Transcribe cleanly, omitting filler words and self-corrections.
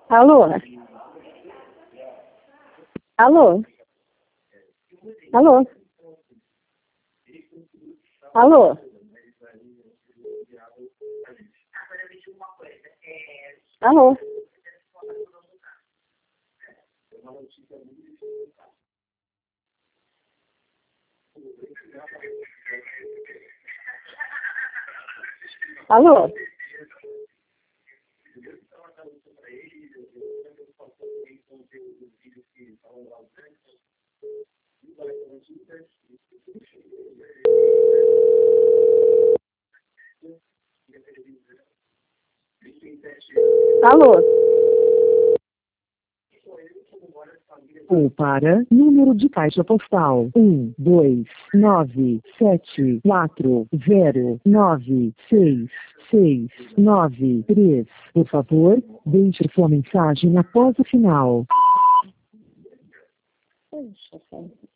Alô? Alô? Alô? Alô? Alô? Alô? Alô? Ou para número de caixa postal 12974096693. Por favor, deixe sua mensagem após o final. Poxa,